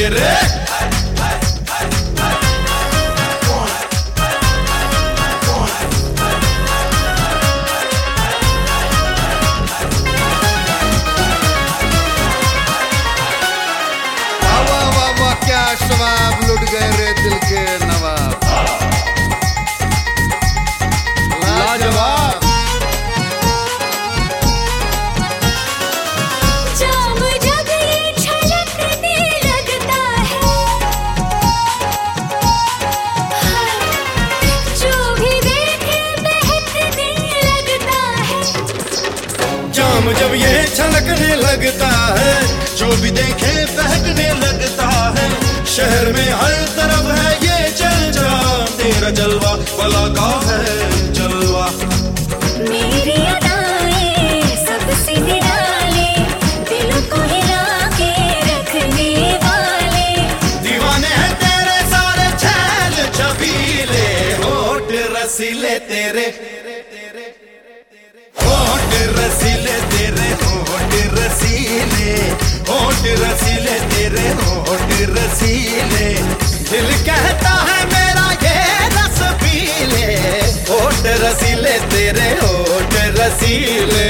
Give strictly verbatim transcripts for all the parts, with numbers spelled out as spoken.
तेरे। शबाब लुट गए रे दिल के नवाब, लाजवाब। जाम जब ये छलकने लगता है, जो भी देखे बहकने लगता है। जाम जब ये छलकने लगता है, जो भी देखे बहकने लगता है। शहर में हर तरफ है ये चर्चा, तेरा जलवा भला का है जलवा। मेरी अदाएं सबसे निराले, दिल को हिला के रखने वाले। दीवाने हैं तेरे सारे छैल छबीले, होठ रसीले तेरे, होठ रसीले तेरे, होठ रसीले, होठ रसीले तेरे, होठ रसीले। दिल कहता है मेरा ये रस पीले, होठ रसीले तेरे, होठ रसीले।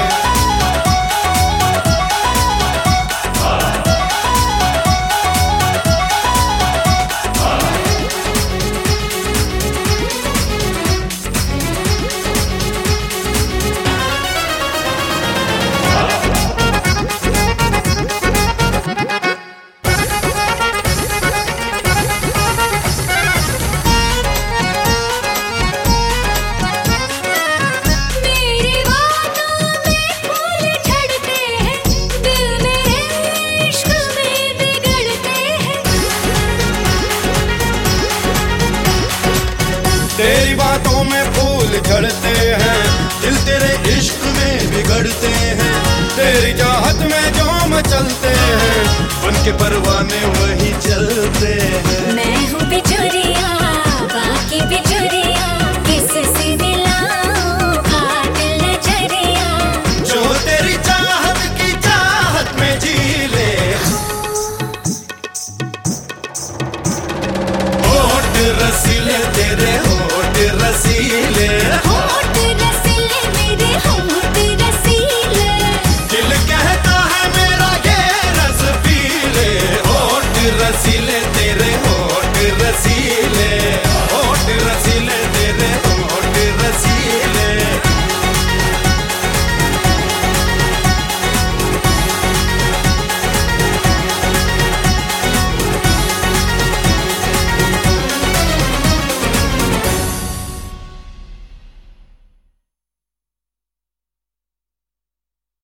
तेरी बातों में फूल झड़ते हैं, दिल तेरे इश्क में बिगड़ते हैं। तेरी चाहत में जो मचलते हैं, उनके परवाने वही चलते हैं। मैं हूँ बिचौरिया, बाकी बिचौरिया, किससे दिलाऊं हाथ नजरिया। जो तेरी चाहत की चाहत में जी ले, होठ रसीले तेरे, होठ रसीले, होठ